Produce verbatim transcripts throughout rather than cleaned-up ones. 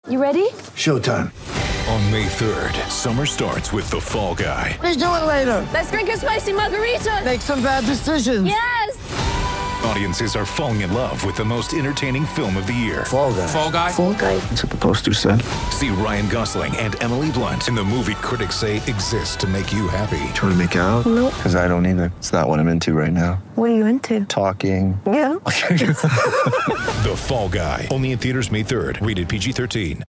You ready? Showtime. On May third, summer starts with The Fall Guy. Let's do it later. Let's drink a spicy margarita. Make some bad decisions. Yes. Audiences are falling in love with the most entertaining film of the year. Fall Guy. Fall Guy? Fall Guy. That's what the poster said. See Ryan Gosling and Emily Blunt in the movie critics say exists to make you happy. Trying to make it out? Nope. Because I don't either. It's not what I'm into right now. What are you into? Talking. Yeah. The Fall Guy. Only in theaters May third. Rated P G thirteen.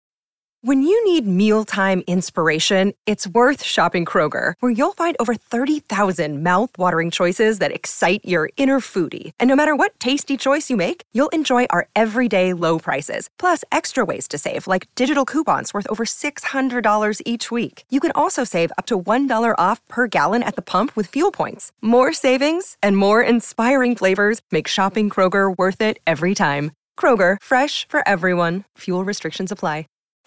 When you need mealtime inspiration, it's worth shopping Kroger, where you'll find over thirty thousand mouth-watering choices that excite your inner foodie. And no matter what tasty choice you make, you'll enjoy our everyday low prices, plus extra ways to save, like digital coupons worth over six hundred dollars each week. You can also save up to one dollar off per gallon at the pump with fuel points. More savings and more inspiring flavors make shopping Kroger worth it every time. Kroger, fresh for everyone. Fuel restrictions apply.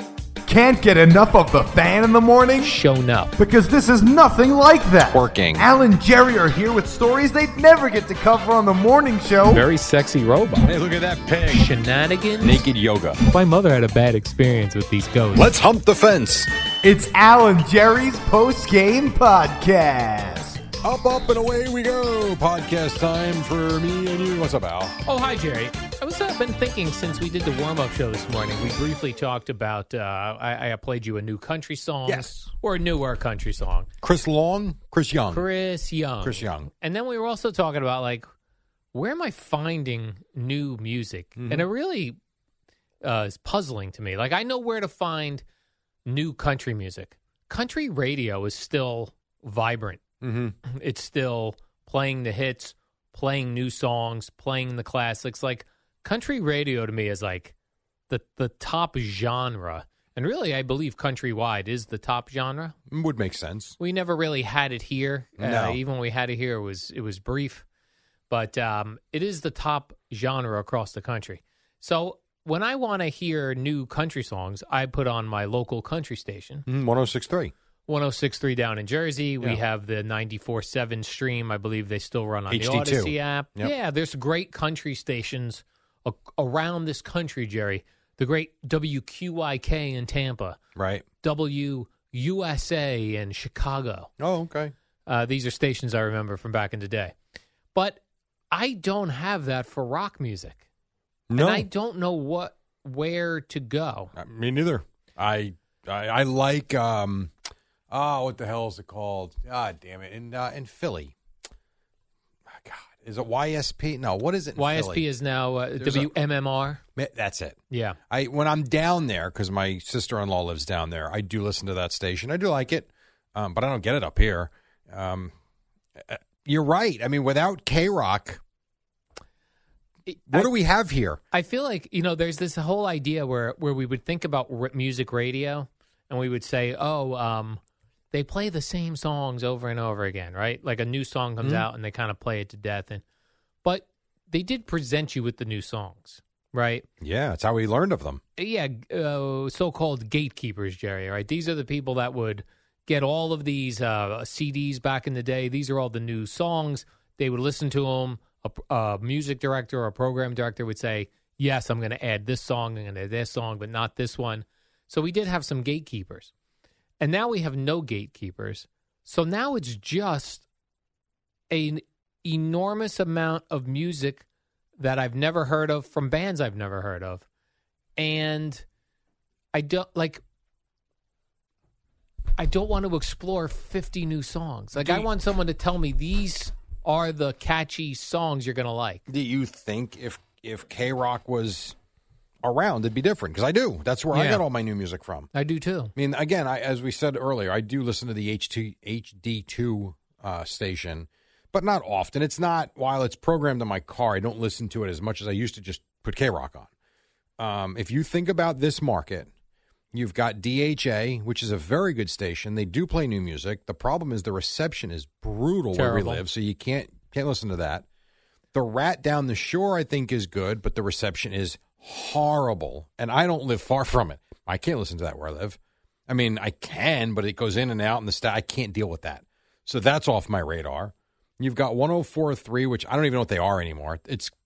Can't get enough of the fan in the morning? Shown up. Because this is nothing like that. Working. Al and Jerry are here with stories they'd never get to cover on the morning show. Very sexy robot. Hey, look at that pig. Shenanigans. Naked yoga. My mother had a bad experience with these ghosts. Let's hump the fence. It's Al and Jerry's post-game podcast. Up, up, and away we go. Podcast time for me and you. What's up, Al? Oh, hi, Jerry. I was uh, been thinking since we did the warm-up show this morning, we briefly talked about, uh, I, I played you a new country song. Yes. Or a newer country song. Chris Long? Chris Young. Chris Young. Chris Young. And then we were also talking about, like, where am I finding new music? Mm-hmm. And it really uh, is puzzling to me. Like, I know where to find new country music. Country radio is still vibrant. Mm-hmm. It's still playing the hits, playing new songs, playing the classics. Like, country radio to me is like the the top genre. And really, I believe countrywide is the top genre. Would make sense. We never really had it here. No. Uh, even when we had it here, it was it was brief. But um, it is the top genre across the country. So when I want to hear new country songs, I put on my local country station. Mm, one oh six point three. one oh six point three down in Jersey. We Yeah. have the ninety-four point seven stream. I believe they still run on H D two. the Odyssey app. Yep. Yeah, there's great country stations a- around this country, Jerry. The great W Q I K in Tampa. Right. W U S A in Chicago. Oh, okay. Uh, these are stations I remember from back in the day. But I don't have that for rock music. No. And I don't know what where to go. Uh, me neither. I, I I like, um, oh, what the hell is it called? God damn it. In, uh, in Philly. Oh, God. Is it Y S P? No, what is it in Y S P Philly? is now uh, There's W M M R. Ma- That's it. Yeah. I when I'm down there, because my sister-in-law lives down there, I do listen to that station. I do like it, um, but I don't get it up here. Um, uh, you're right. I mean, without K-Rock, what I- do we have here? I feel like, you know, there's this whole idea where, where we would think about r- music radio and we would say, oh, um, they play the same songs over and over again, right? Like a new song comes Mhm. out and they kind of play it to death. And But they did present you with the new songs, right? Yeah, that's how we learned of them. Yeah, uh, so-called gatekeepers, Jerry, right? These are the people that would get all of these uh, C Ds back in the day. These are all the new songs. They would listen to them. A, a music director or a program director would say, yes, I'm going to add this song, I'm going to add this song, but not this one. So we did have some gatekeepers. And now we have no gatekeepers. So now it's just an enormous amount of music that I've never heard of from bands I've never heard of. And I don't like I don't want to explore fifty new songs. Like, Do I you- want someone to tell me these are the catchy songs you're going to like. Do you think if if K-Rock was around, it'd be different? Because I do. That's where I Yeah. got all my new music from. I do too. I mean, again, I, as we said earlier, I do listen to the H D two uh, station, but not often. It's not, while it's programmed in my car, I don't listen to it as much as I used to just put K-Rock on. Um, if you think about this market, you've got D H A, which is a very good station. They do play new music. The problem is the reception is brutal where Terrible. we live, so you can't can't listen to that. The Rat down the shore, I think, is good, but the reception is horrible, and I don't live far from it. I can't listen to that where I live. I mean, I can, but it goes in and out, and the sta- I can't deal with that. So that's off my radar. You've got one oh four point three, which I don't even know what they are anymore. It's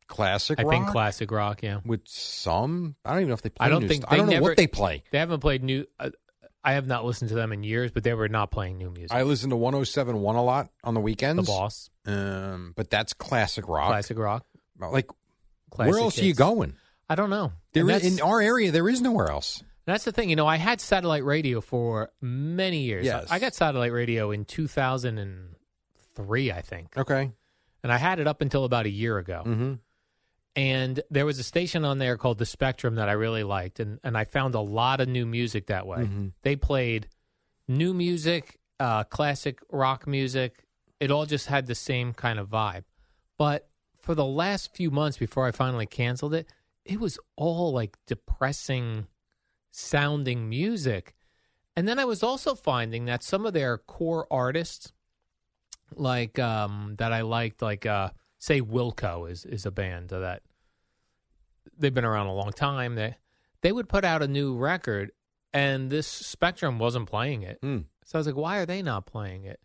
classic I rock. think classic rock, yeah. With some, I don't even know if they play I don't new think st- they I don't know never- what they play. They haven't played new. Uh, I have not listened to them in years, but they were not playing new music. I listen to one oh seven point one a lot on the the weekends. Boss, Um, but that's classic rock. classic rock. Like, Classic where else are you hits. going? I don't know. There And is, that's- in our area, there is nowhere else. That's the thing. You know, I had satellite radio for many years. Yes. I got satellite radio in two thousand three, I think. Okay. And I had it up until about a year ago. Mm-hmm. And there was a station on there called The Spectrum that I really liked. And, and I found a lot of new music that way. Mm-hmm. They played new music, uh, classic rock music. It all just had the same kind of vibe. But for the last few months before I finally canceled it, it was all like depressing sounding music. And then I was also finding that some of their core artists, like um, that I liked, like uh, say Wilco is is a band that they've been around a long time. They they would put out a new record, and this Spectrum wasn't playing it. Mm. So I was like, why are they not playing it?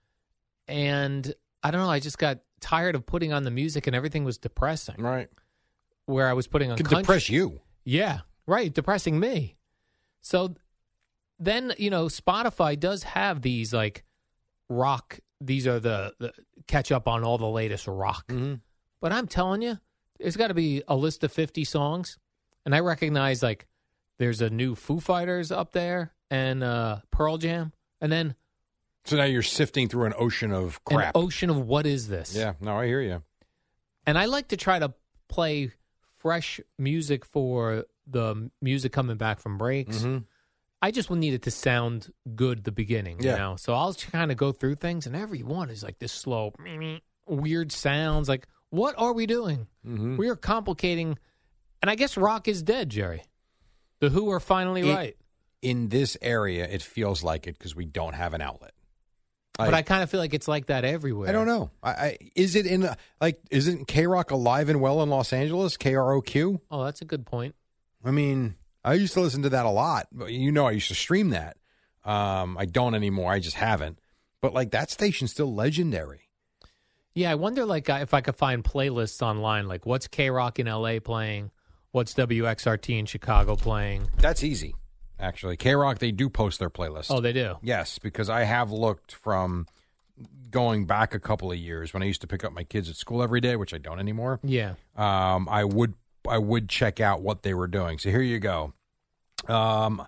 And I don't know. I just got tired of putting on the music, and everything was depressing. Right. Where I was putting on Could country- depress you. Yeah, right. Depressing me. So then, you know, Spotify does have these like rock. These are the, the catch up on all the latest rock. Mm-hmm. But I'm telling you, there's got to be a list of fifty songs. And I recognize like there's a new Foo Fighters up there and uh, Pearl Jam. And then So now you're sifting through an ocean of crap. an ocean of what is this? Yeah, no, I hear you. And I like to try to play fresh music for the music coming back from breaks. Mm-hmm. I just need it to sound good at the beginning, you Yeah. know? So I'll kind of go through things, and every one is like this slow, weird sounds. Like, what are we doing? Mm-hmm. We are complicating. And I guess rock is dead, Jerry. The Who are finally It- right. In this area, it feels like it because we don't have an outlet. But I kind of feel like it's like that everywhere. I don't know. I, I is it in like isn't K Rock alive and well in Los Angeles? K R O Q. Oh, that's a good point. I mean, I used to listen to that a lot. But you know, I used to stream that. Um, I don't anymore. I just haven't. But like that station's still legendary. Yeah, I wonder like uh, if I could find playlists online, like what's K Rock in L A playing, what's W X R T in Chicago playing. That's easy, actually. K Rock, they do post their playlist. Oh, they do. Yes, because I have looked from going back a couple of years when I used to pick up my kids at school every day, which I don't anymore. Yeah. Um, I would I would check out what they were doing. So here you go. Um,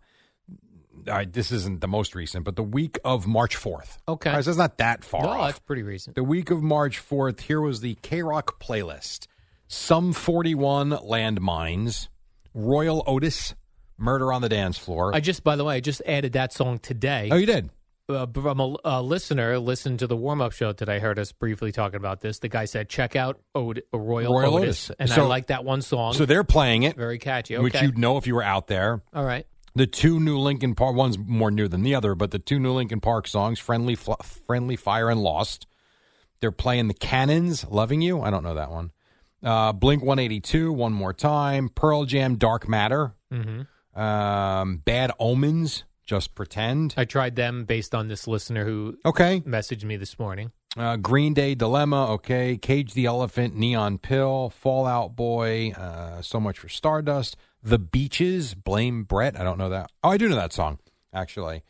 I, this isn't the most recent, but the week of March fourth. Okay. All right, so it's not that far No, off. that's pretty recent. The week of March fourth, here was the K-Rock playlist. Some forty-one Landmines, Royal Otis, Murder on the Dance Floor. I just, by the way, I just added that song today. oh, you did? Uh, from a, a listener listened to the warm-up show today, heard us briefly talking about this. The guy said, check out Od- Royal, Royal Otis. Otis. And I So- like that one song. So they're playing it, Very catchy. Okay. which you'd know if you were out there. All right. The two new Linkin Park, one's more new than the other, but the two new Linkin Park songs, Friendly Fl- Friendly Fire and Lost. They're playing the Cannons, Loving You. I don't know that one. Uh, Blink one eighty-two, One More Time. Pearl Jam, Dark Matter. Mm-hmm. Um, Bad Omens, Just Pretend. I tried them based on this listener who Okay. messaged me this morning. Uh, Green Day, Dilemma. Okay. Cage the Elephant, Neon Pill. Fall Out Boy, uh, So Much for Stardust. The Beaches, Blame Brett. I don't know that. Oh, I do know that song, actually.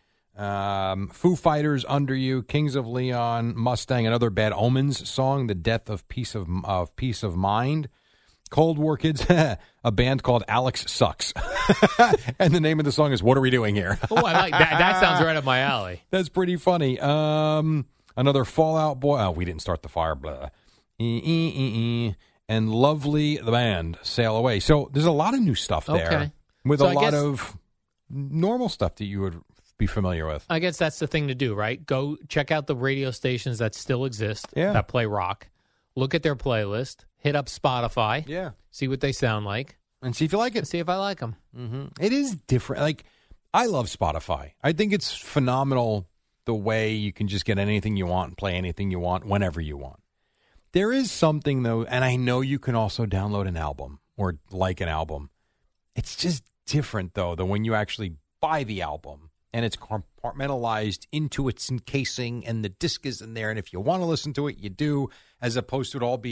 Um, Foo Fighters, Under You, Kings of Leon, Mustang, another Bad Omens song, The Death of Peace of, of Peace of Mind. Cold War Kids, a band called Alex Sucks. And the name of the song is What Are We Doing Here? Oh, I like that. That sounds right up my alley. That's pretty funny. Um, another Fallout Boy. Oh, we didn't start the fire. Blah. E, e, e, e. And Lovely, the band, Sail Away. So there's a lot of new stuff there. Okay. With So a I lot guess- of normal stuff that you would be familiar with. I guess that's the thing to do, right? Go check out the radio stations that still exist Yeah. that play rock. Look at their playlist. Hit up Spotify. Yeah. See what they sound like. And see if you like And it. see if I like them. Mm-hmm. It is different. Like, I love Spotify. I think it's phenomenal the way you can just get anything you want and play anything you want whenever you want. There is something, though, and I know you can also download an album or like an album. It's just different, though, than when you actually buy the album and it's compartmentalized into its encasing and the disc is in there. And if you want to listen to it, you do, as opposed to it all being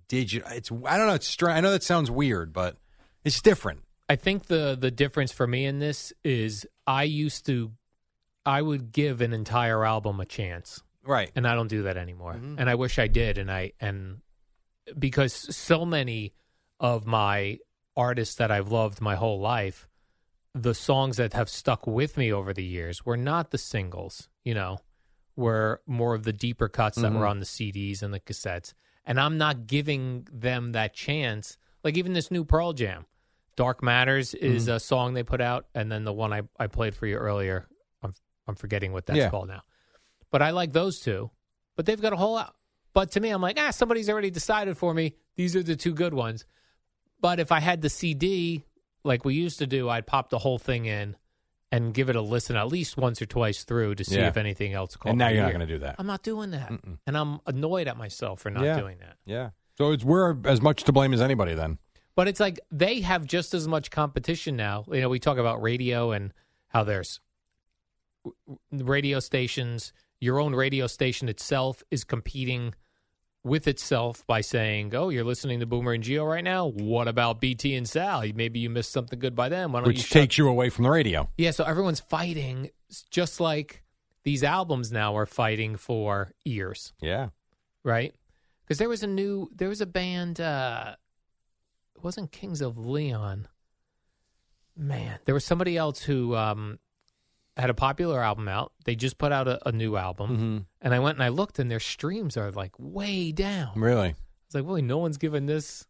digital. It's I don't know. It's strange. I know that sounds weird, but it's different. I think the the difference for me in this is I used to, I would give an entire album a chance, Right. and I don't do that anymore. Mhm. And I wish I did. And I and because so many of my artists that I've loved my whole life, the songs that have stuck with me over the years were not the singles, you know, were more of the deeper cuts that Mhm. were on the C Ds and the cassettes. And I'm not giving them that chance. Like even this new Pearl Jam, Dark Matters is Mhm. a song they put out, and then the one I, I played for you earlier, I'm I'm forgetting what that's Yeah. called now. But I like those two. But they've got a whole out. But to me, I'm like, ah, somebody's already decided for me. These are the two good ones. But if I had the C D, like we used to do, I'd pop the whole thing in and give it a listen at least once or twice through to see Yeah. if anything else caught And now my you're not ear. going to do that. I'm not doing that. Mm-mm. And I'm annoyed at myself for not Yeah. doing that. Yeah. So it's we're as much to blame as anybody then. But it's like they have just as much competition now. You know, we talk about radio and how there's radio stations. Your own radio station itself is competing with itself by saying, oh, you're listening to Boomer and Gio right now? What about B T and Sal? Maybe you missed something good by them. Why don't you Which shut- takes you away from the radio. Yeah, so everyone's fighting, just like these albums now are fighting for ears, Yeah. right? Because there was a new, there was a band, uh, it wasn't Kings of Leon. Man, there was somebody else who um, had a popular album out. They just put out a, a new album. Mm-hmm. And I went and I looked, and their streams are like way down. Really? It's like, really, no one's giving this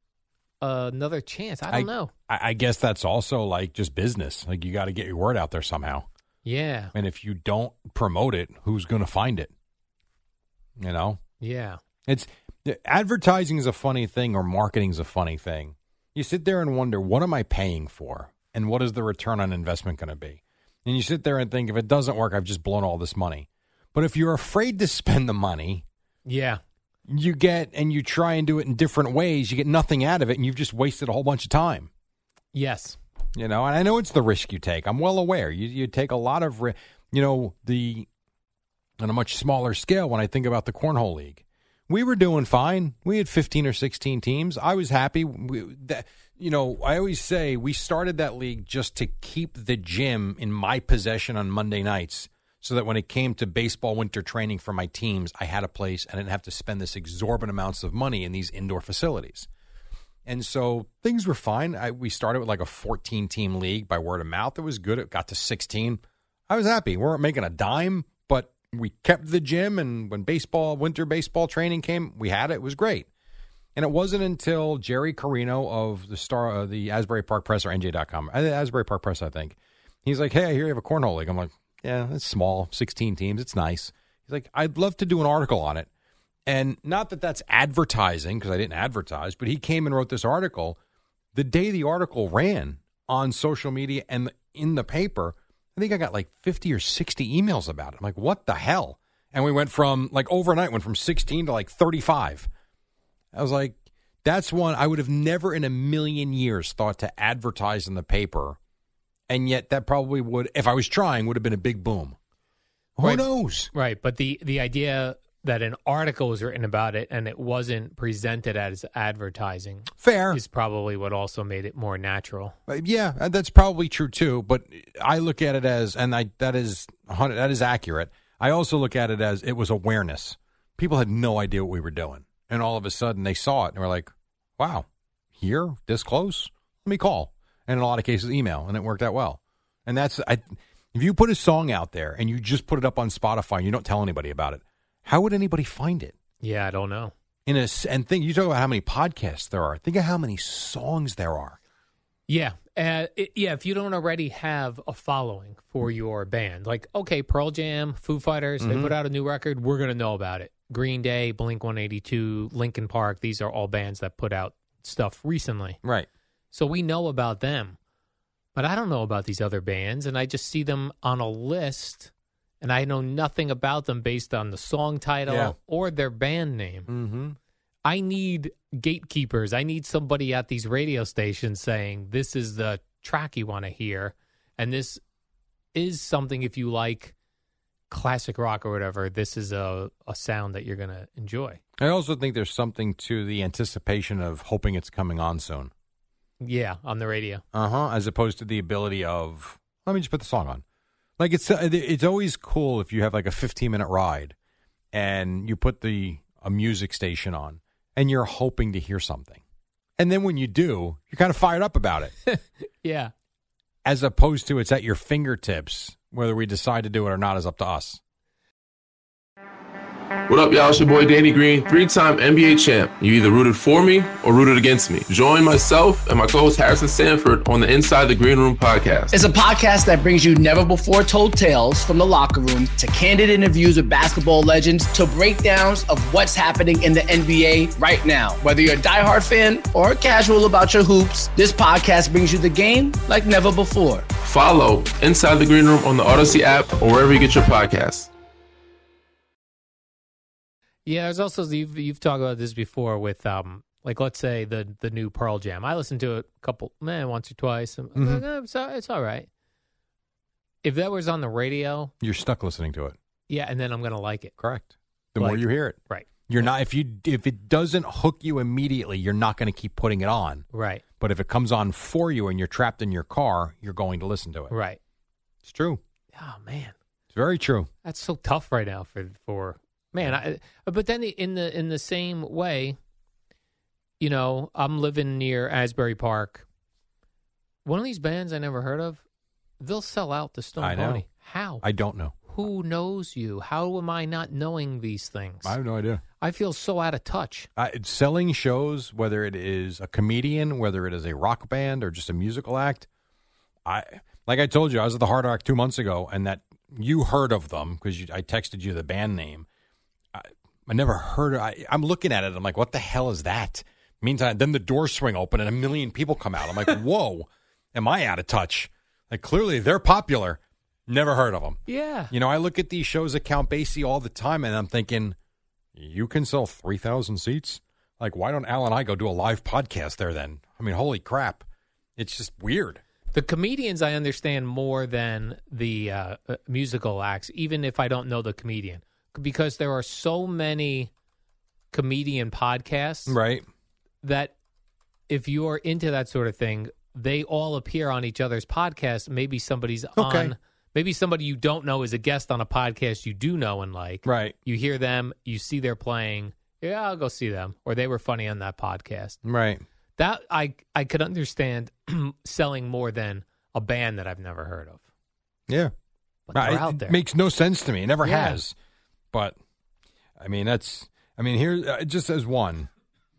uh, another chance. I don't know. I, I guess that's also like just business. Like you got to get your word out there somehow. Yeah, And if you don't promote it, who's going to find it? You know? yeah. It's advertising is a funny thing, or marketing is a funny thing. You sit there and wonder, what am I paying for, and what is the return on investment going to be? And you sit there and think, if it doesn't work, I've just blown all this money. But if you're afraid to spend the money, Yeah. you get and you try and do it in different ways, you get nothing out of it, and you've just wasted a whole bunch of time. Yes. You know, and I know it's the risk you take. I'm well aware. You you take a lot of, ri- you know, the on a much smaller scale. When I think about the Cornhole League, we were doing fine. We had fifteen or sixteen teams. I was happy. We, that, you know, I always say we started that league just to keep the gym in my possession on Monday nights, so that when it came to baseball winter training for my teams, I had a place and I didn't have to spend this exorbitant amounts of money in these indoor facilities. And so things were fine. I, we started with like a fourteen-team league by word of mouth. It was good. It got to sixteen. I was happy. We weren't making a dime, but we kept the gym. And when baseball, winter baseball training came, we had it. It was great. And it wasn't until Jerry Carino of the Star, uh, the Asbury Park Press, or N J dot com, uh, Asbury Park Press, I think. He's like, hey, I hear you have a cornhole league. I'm like, yeah, it's small, sixteen teams. It's nice. He's like, I'd love to do an article on it. And not that that's advertising, because I didn't advertise, but he came and wrote this article. The day the article ran on social media and in the paper, I think I got like fifty or sixty emails about it. I'm like, what the hell? And we went from, like overnight, went from sixteen to like thirty-five. I was like, that's one I would have never in a million years thought to advertise in the paper. And yet that probably would, if I was trying, would have been a big boom. Who Right. knows? Right. But the, the idea that an article was written about it and it wasn't presented as advertising Fair. is probably what also made it more natural. Uh, Yeah, uh, that's probably true too. But I look at it as, and I that is one hundred that is accurate. I also look at it as it was awareness. People had no idea what we were doing, and all of a sudden they saw it and were like, "Wow, here, this close? Let me call." And in a lot of cases, email, and it worked out well. And that's I. If you put a song out there and you just put it up on Spotify and you don't tell anybody about it, how would anybody find it? Yeah, I don't know. In a s- and think you talk about how many podcasts there are. Think of how many songs there are. Yeah. Uh, it, yeah, if you don't already have a following for your band, like, okay, Pearl Jam, Foo Fighters, they put out a new record, we're going to know about it. Green Day, Blink one eighty-two, Linkin Park, these are all bands that put out stuff recently. Right. So we know about them. But I don't know about these other bands, and I just see them on a list, and I know nothing about them based on the song title Yeah. or their band name. Mm-hmm. I need gatekeepers. I need somebody at these radio stations saying, this is the track you want to hear, and this is something, if you like classic rock or whatever, this is a, a sound that you're going to enjoy. I also think there's something to the anticipation of hoping it's coming on soon. Yeah, on the radio. Uh-huh, as opposed to the ability of, let me just put the song on. Like, it's it's always cool if you have like a fifteen-minute ride and you put the a music station on and you're hoping to hear something. And then when you do, you're kind of fired up about it. Yeah. As opposed to it's at your fingertips. Whether we decide to do it or not is up to us. What up, y'all? It's your boy Danny Green, three-time N B A champ. You either rooted for me or rooted against me. Join myself and my co-host Harrison Sanford on the Inside the Green Room podcast. It's a podcast that brings you never-before-told tales from the locker room to candid interviews with basketball legends to breakdowns of what's happening in the N B A right now. Whether you're a diehard fan or casual about your hoops, this podcast brings you the game like never before. Follow Inside the Green Room on the Odyssey app or wherever you get your podcasts. Yeah, there's also, you've, you've talked about this before with, um, like, let's say the the new Pearl Jam. I listened to it a couple, man, once or twice. I'm Mm-hmm. like, eh, it's, all, it's all right. If that was on the radio, You're stuck listening to it. yeah, and then I'm going to like it. Correct. The Like- more you hear it. Right, You're not, if you if it doesn't hook you immediately, you're not going to keep putting it on. right, But if it comes on for you and you're trapped in your car, you're going to listen to it. right. It's true. Oh, man. It's very true. That's so tough right now for for man. I, but then the, in the in the same way, you know, I'm living near Asbury Park. One of these bands I never heard of, they'll sell out the Stone I know. Pony. How? I don't know. Who knows you? How am I not knowing these things? I have no idea. I feel so out of touch. Uh, it's selling shows, whether it is a comedian, whether it is a rock band or just a musical act. I like I told you, I was at the Hard Rock two months ago, and that you heard of them because I texted you the band name. I, I never heard. Of, I, I'm looking at it. I'm like, what the hell is that? Meantime, then the doors swing open and a million people come out. I'm like, whoa, am I out of touch? Like clearly they're popular. Never heard of them. Yeah. You know, I look at these shows at Count Basie all the time, and I'm thinking, you can sell three thousand seats? Like, why don't Al and I go do a live podcast there then? I mean, holy crap. It's just weird. The comedians I understand more than the uh, uh, musical acts, even if I don't know the comedian, because there are so many comedian podcasts Right. that if you're into that sort of thing, they all appear on each other's podcasts. Maybe somebody's Okay. on, maybe somebody you don't know is a guest on a podcast you do know and like. Right. You hear them, you see they're playing. Yeah, I'll go see them. Or they were funny on that podcast. Right. That I I could understand selling more than a band that I've never heard of. Yeah. But they're Right. out It there. makes no sense to me. It never Yeah. has. But, I mean, that's, I mean, here, uh, just as one,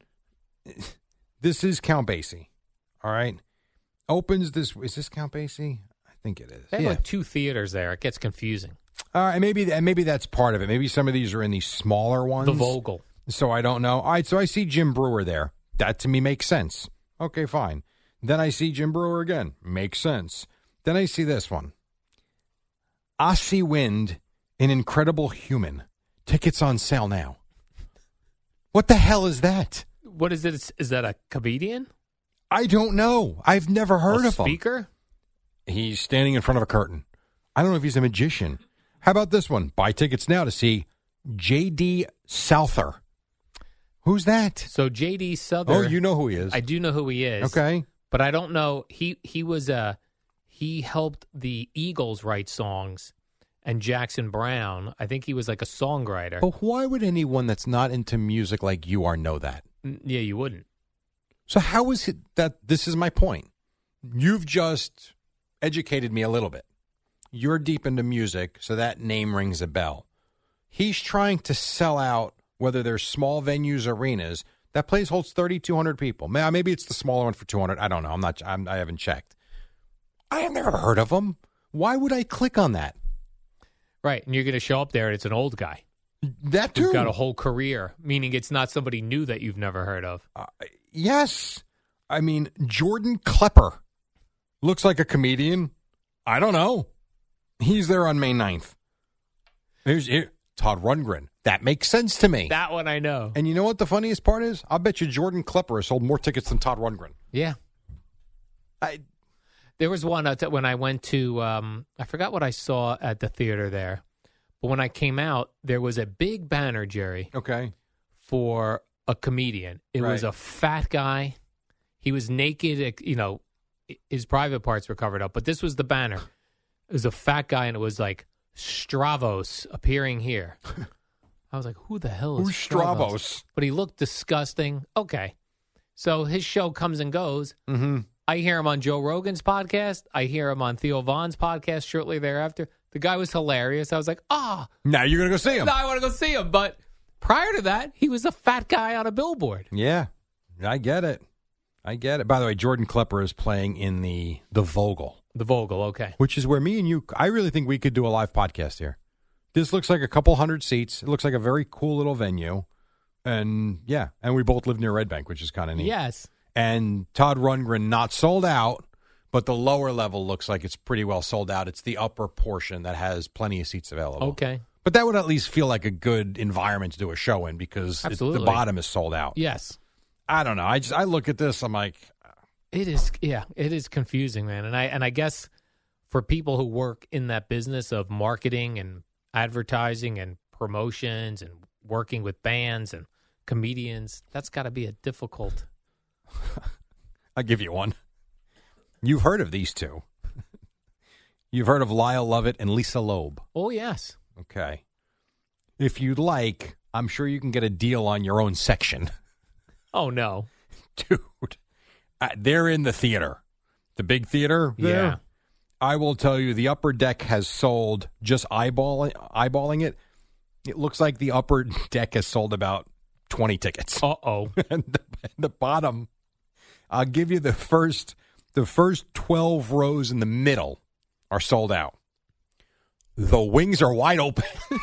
this is Count Basie. All right. Opens this, is this Count Basie? I think it is. They have Yeah. like two theaters there. It gets confusing. All right. Maybe, and maybe that's part of it. Maybe some of these are in these smaller ones. The Vogel. So I don't know. All right, so I see Jim Brewer there. That to me makes sense. Okay, fine. Then I see Jim Brewer again. Makes sense. Then I see this one. Ossie Wind, An Incredible Human. Tickets on sale now. What the hell is that? What is it? Is, is that a comedian? I don't know. I've never heard a of him. speaker? He's standing in front of a curtain. I don't know if he's a magician. How about this one? Buy tickets now to see J D Souther. Who's that? So J D Souther. Oh, you know who he is. I do know who he is. Okay. But I don't know. He he was uh he helped the Eagles write songs, and Jackson Brown. I think he was like a songwriter. But why would anyone that's not into music like you are know that? N- Yeah, you wouldn't. So how is it that this is my point? You've just educated me a little bit. You're deep into music, so that name rings a bell. He's trying to sell out, whether they're small venues, arenas. That place holds thirty-two hundred people. May- Maybe it's the smaller one for two hundred. I don't know. I'm not. I'm, I haven't checked. I have never heard of him. Why would I click on that? Right, and you're going to show up there, and it's an old guy That too. who's got a whole career, meaning it's not somebody new that you've never heard of. Uh, yes. I mean, Jordan Klepper looks like a comedian. I don't know. He's there on May ninth. There's here, Todd Rundgren. That makes sense to me. That one I know. And you know what the funniest part is? I'll bet you Jordan Klepper has sold more tickets than Todd Rundgren. Yeah. I, There was one uh, t- when I went to, um, I forgot what I saw at the theater there, But when I came out, there was a big banner, Jerry, Okay. for a comedian. It was Right. a fat guy. He was naked. You know, his private parts were covered up. But this was the banner. It was a fat guy, and it was like Stravos appearing here. I was like, who the hell is Who's Stravos? Stravos? But he looked disgusting. Okay. So his show comes and goes. Mm-hmm. I hear him on Joe Rogan's podcast. I hear him on Theo Vaughn's podcast shortly thereafter. The guy was hilarious. I was like, ah. Now you're going to go see him. Now I want to go see him. But prior to that, he was a fat guy on a billboard. Yeah, I get it. I get it. By the way, Jordan Klepper is playing in the the Vogel. The Vogel, okay. Which is where me and you, I really think we could do a live podcast here. This looks like a couple hundred seats. It looks like a very cool little venue. And yeah, and we both live near Red Bank, which is kind of neat. Yes. And Todd Rundgren, not sold out, but the lower level looks like it's pretty well sold out. It's the upper portion that has plenty of seats available. Okay. But that would at least feel like a good environment to do a show in because it, Absolutely. the bottom is sold out. Yes. I don't know. I just I look at this, I'm like, It is, yeah, it is confusing, man. And I and I guess for people who work in that business of marketing and advertising and promotions and working with bands and comedians, that's got to be a difficult. I'll give you one. You've heard of these two. You've heard of Lyle Lovett and Lisa Loeb. Oh, yes. Okay. If you'd like, I'm sure you can get a deal on your own section. Oh, no. Dude, uh, they're in the theater. The big theater there. Yeah. I will tell you, the upper deck has sold, just eyeballing, eyeballing it, it looks like the upper deck has sold about twenty tickets. Uh-oh. and, the, and the bottom, I'll give you the first, the first twelve rows in the middle are sold out. The wings are wide open.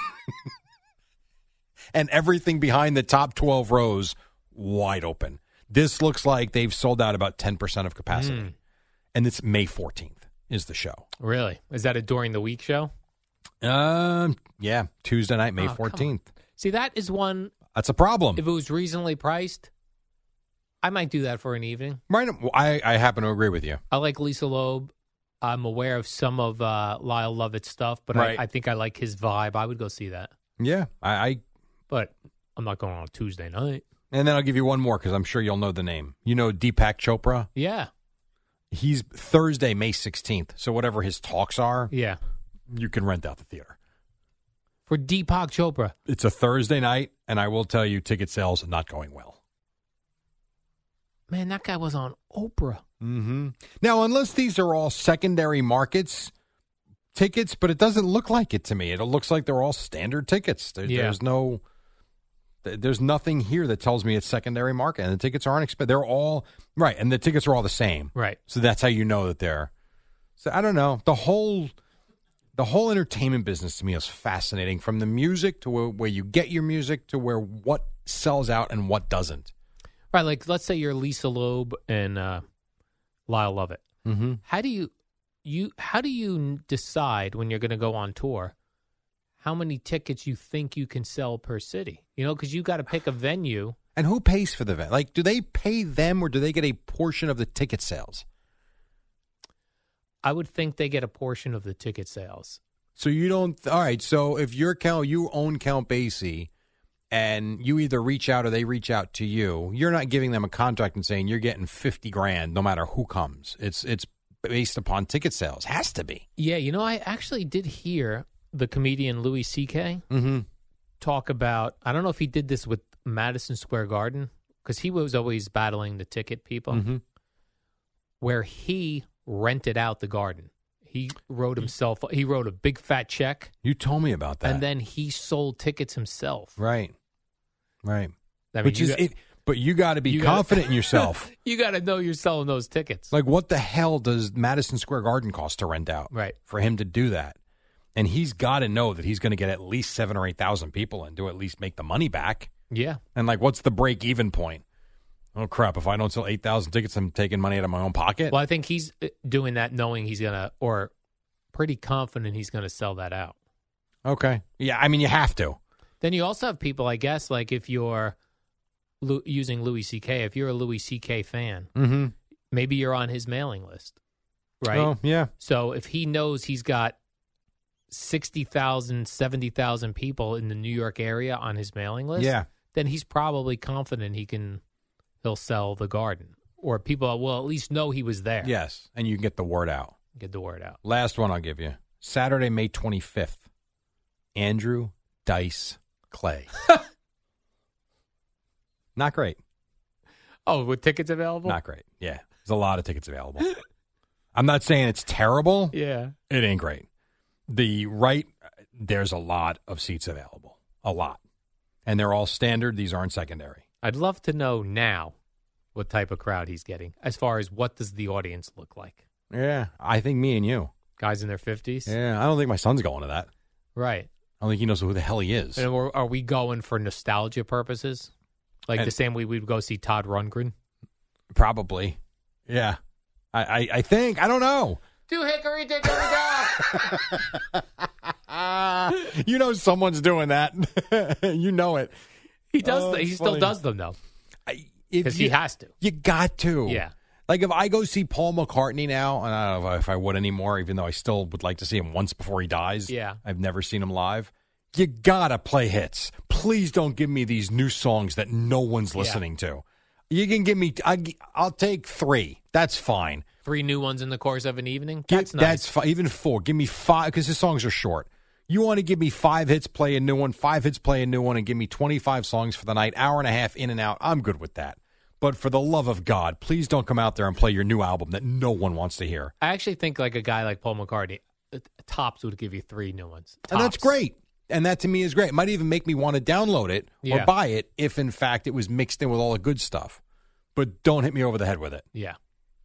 And everything behind the top twelve rows, wide open. This looks like they've sold out about ten percent of capacity. Mm. And it's May fourteenth is the show. Really? Is that a during the week show? Um, yeah, Tuesday night, May Oh, come on. fourteenth. See, that is one, That's a problem. if it was reasonably priced, I might do that for an evening. Right, I, I happen to agree with you. I like Lisa Loeb. I'm aware of some of uh, Lyle Lovett's stuff, but Right. I, I think I like his vibe. I would go see that. Yeah, I, I But I'm not going on a Tuesday night. and then I'll give you one more because I'm sure you'll know the name. You know Deepak Chopra? Yeah. He's Thursday, May sixteenth. So whatever his talks are, Yeah. you can rent out the theater. For Deepak Chopra. It's a Thursday night, and I will tell you, ticket sales are not going well. Man, that guy was on Oprah. Mm-hmm. Now, unless these are all secondary markets tickets, but it doesn't look like it to me. It looks like they're all standard tickets. There, Yeah. There's no, th- there's nothing here that tells me it's secondary market, and the tickets aren't expensive. They're all right, and the tickets are all the same. Right. So that's how you know that they're. So I don't know. The whole, the whole entertainment business to me is fascinating. From the music to where, where you get your music to where what sells out and what doesn't. Right, like let's say you're Lisa Loeb and uh, Lyle Lovett. Mm-hmm. How do you you how do you decide when you're going to go on tour how many tickets you think you can sell per city? You know, because you got to pick a venue. And who pays for the event? Like, do they pay them or do they get a portion of the ticket sales? I would think they get a portion of the ticket sales. So you don't. All right. So if you're Count, you own Count Basie, and you either reach out or they reach out to you, you're not giving them a contract and saying you're getting fifty grand no matter who comes. It's it's based upon ticket sales. Has to be. Yeah, you know, I actually did hear the comedian Louis C K Mm-hmm. talk about. I don't know if he did this with Madison Square Garden because he was always battling the ticket people, Mm-hmm. where he rented out the garden. He wrote himself. He wrote a big fat check, You told me about that. and then he sold tickets himself. right, right. I mean, Which you is got- it. But you got to be you gotta- confident in yourself. You got to know you're selling those tickets. Like, what the hell does Madison Square Garden cost to rent out? Right. For him to do that. And he's got to know that he's going to get at least seven or eight thousand people and do at least make the money back. Yeah. And, like, what's the break even point? Oh, crap. If I don't sell eight thousand tickets, I'm taking money out of my own pocket. Well, I think he's uh, doing that knowing he's going to, or pretty confident he's going to sell that out. Okay. Yeah. I mean, you have to. Then you also have people, I guess, like if you're Lu- using Louis C K, if you're a Louis C K fan, Mm-hmm. maybe you're on his mailing list, right? Oh, yeah. So if he knows he's got sixty thousand, seventy thousand people in the New York area on his mailing list, Yeah. then he's probably confident he can he'll sell the Garden, or people will at least know he was there. Yes, and you can get the word out. Get the word out. Last one I'll give you. Saturday, May twenty-fifth. Andrew Dice Clay. Not great. Oh, with tickets available? Not great. Yeah. There's a lot of tickets available. I'm not saying it's terrible. Yeah. It ain't great. The right, there's a lot of seats available. A lot. And they're all standard. These aren't secondary. I'd love to know now what type of crowd he's getting, as far as what does the audience look like? Yeah. I think me and you. Guys in their fifties? Yeah. I don't think my son's going to that. Right. I don't think he knows who the hell he is. And are are we going for nostalgia purposes? Like And- the same way we'd go see Todd Rundgren? Probably. Yeah. I, I, I think. I don't know. Do hickory dickory dock. You know someone's doing that. You know it. He does. Oh, th- he it's still funny. does them though, I- if because you- he has to. You got to. Yeah. Like if I go see Paul McCartney now, and I don't know if I would anymore, even though I still would like to see him once before he dies. Yeah. I've never seen him live. You gotta play hits. Please don't give me these new songs that no one's Yeah. listening to. You can give me. I, I'll take three. That's fine. Three new ones in the course of an evening. Give- That's nice. That's fi- even four. Give me five because his songs are short. You want to give me five hits, play a new one. Five hits, play a new one, and give me twenty-five songs for the night. Hour and a half in and out. I'm good with that. But for the love of God, please don't come out there and play your new album that no one wants to hear. I actually think like a guy like Paul McCartney, uh, tops would give you three new ones. And that's Tops. great. And that to me is great. It might even make me want to download it or Yeah. buy it if, in fact, it was mixed in with all the good stuff. But don't hit me over the head with it. Yeah.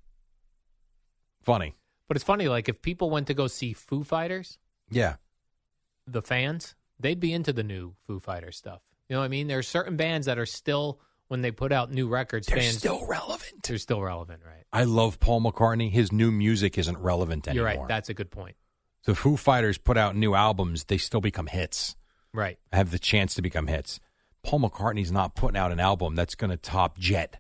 Funny. But it's funny, like if people went to go see Foo Fighters, Yeah. the fans, they'd be into the new Foo Fighters stuff. You know what I mean? There are certain bands that are still, when they put out new records, They're fans still relevant. They're still relevant, right? I love Paul McCartney. His new music isn't relevant You're anymore. right. That's a good point. The Foo Fighters put out new albums. They still become hits. Right. Have the chance to become hits. Paul McCartney's not putting out an album that's going to top Jet.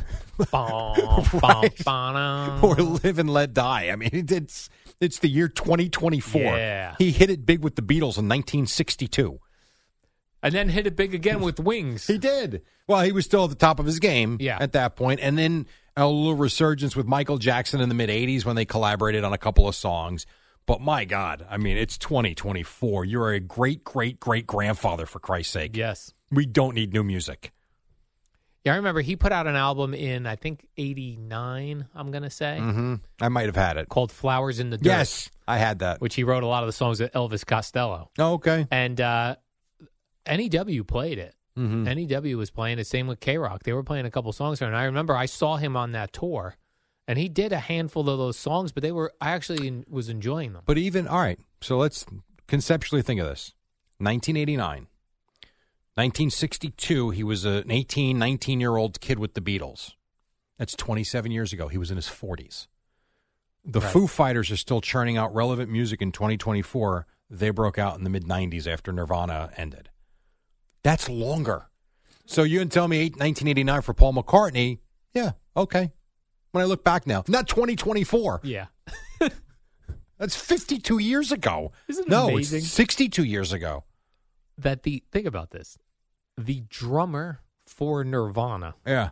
Bom, bom, bom. Or Live and Let Die. I mean, it- it's it's the year twenty twenty-four. Yeah. He hit it big with the Beatles in nineteen sixty-two. And then hit it big again with Wings. He did. Well, he was still at the top of his game Yeah. at that point. And then a little resurgence with Michael Jackson in the mid-eighties when they collaborated on a couple of songs. But my God, I mean, it's twenty twenty-four. You're a great, great, great grandfather, for Christ's sake. Yes. We don't need new music. Yeah, I remember he put out an album in, I think, eighty-nine, I'm going to say, Mm-hmm. I might have had it. called Flowers in the Dirt. Yes, I had that. Which he wrote a lot of the songs with Elvis Costello. Oh, okay. And uh, N E W played it. Mm-hmm. N E W was playing it. Same with K-Rock. They were playing a couple songs there. And I remember I saw him on that tour. And he did a handful of those songs, but they were I actually in, was enjoying them. But even, all right, so let's conceptually think of this. nineteen eighty-nine. nineteen sixty-two, he was an eighteen, nineteen-year-old kid with the Beatles. That's twenty-seven years ago. He was in his forties. The Right. Foo Fighters are still churning out relevant music in twenty twenty-four. They broke out in the mid-nineties after Nirvana ended. That's longer. So you can tell me eight, nineteen eighty-nine for Paul McCartney, yeah, okay. When I look back now, not twenty twenty-four. Yeah. That's fifty-two years ago. Isn't it no, amazing? it's sixty-two years ago. That the think about this. The drummer for Nirvana Yeah.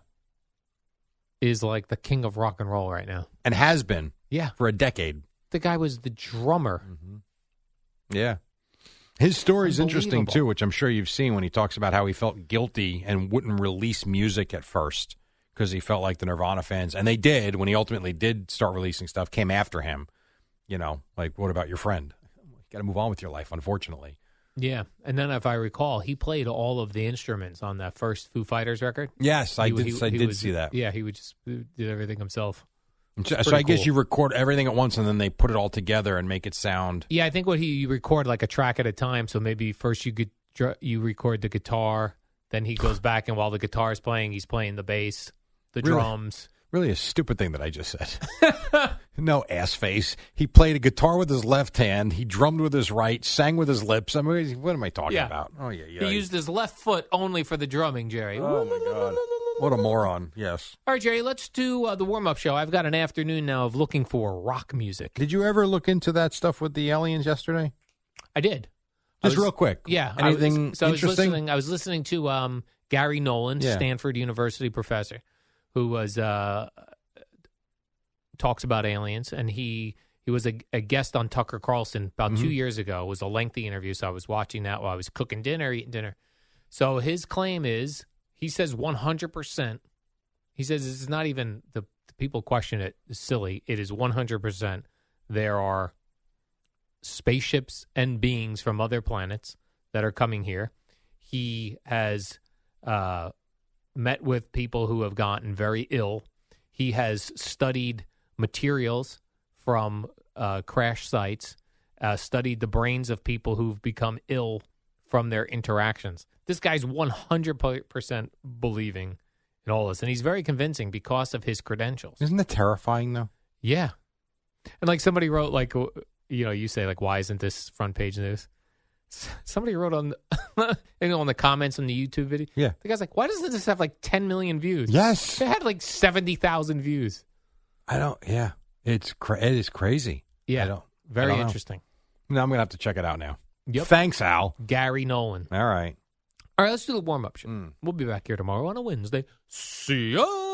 is like the king of rock and roll right now. And has been Yeah. for a decade. The guy was the drummer. Yeah. His story's interesting, Unbelievable. too, which I'm sure you've seen when he talks about how he felt guilty and wouldn't release music at first because he felt like the Nirvana fans, and they did, when he ultimately did start releasing stuff, came after him. You know, like, what about your friend? You got to move on with your life, unfortunately. Yeah. And then if I recall, he played all of the instruments on that first Foo Fighters record. Yes, I He- did, he- I he did was- see that. Yeah, he would just uh, did everything himself. So, It's so I pretty guess cool. you record everything at once, and then they put it all together and make it sound... Yeah, I think what he you record like a track at a time. So maybe first you could dr- you record the guitar, then he goes back and while the guitar is playing, he's playing the bass, the Really? drums. Really a stupid thing that I just said. No, ass face. He played a guitar with his left hand. He drummed with his right, sang with his lips. I mean, what am I talking Yeah. about? Oh, yeah, yeah. He used his left foot only for the drumming, Jerry. Oh, my God. What a moron. Yes. All right, Jerry, let's do uh, the warm-up show. I've got an afternoon now of looking for rock music. Did you ever look into that stuff with the aliens yesterday? I did. I Just was- real quick. Yeah. I was- Anything so I was interesting? listening. I was listening to um, Gary Nolan, Yeah. Stanford University professor, who was uh, talks about aliens, and he he was a, a guest on Tucker Carlson about Mm-hmm. two years ago. It was a lengthy interview, so I was watching that while I was cooking dinner, eating dinner. So his claim is, he says one hundred percent. He says this is not even the, the people question it is silly. It is one hundred percent. There are spaceships and beings from other planets that are coming here. He has uh, met with people who have gotten very ill. He has studied materials from uh, crash sites, uh, studied the brains of people who've become ill from their interactions. This guy's one hundred percent believing in all this, and he's very convincing because of his credentials. Isn't that terrifying, though? Yeah. And like somebody wrote, like, you know, you say, like, why isn't this front page news? Somebody wrote on the, you know, on the comments on the YouTube video. Yeah. The guy's like, why doesn't this have like ten million views? Yes. It had like seventy thousand views. I don't, yeah. It's cra- It is crazy. Yeah. I don't, Very I don't know. interesting. No, I'm going to have to check it out now. Yep. Thanks, Al. Gary Nolan. All right. All right, let's do the warm up show. Mm. We'll be back here tomorrow on a Wednesday. See ya.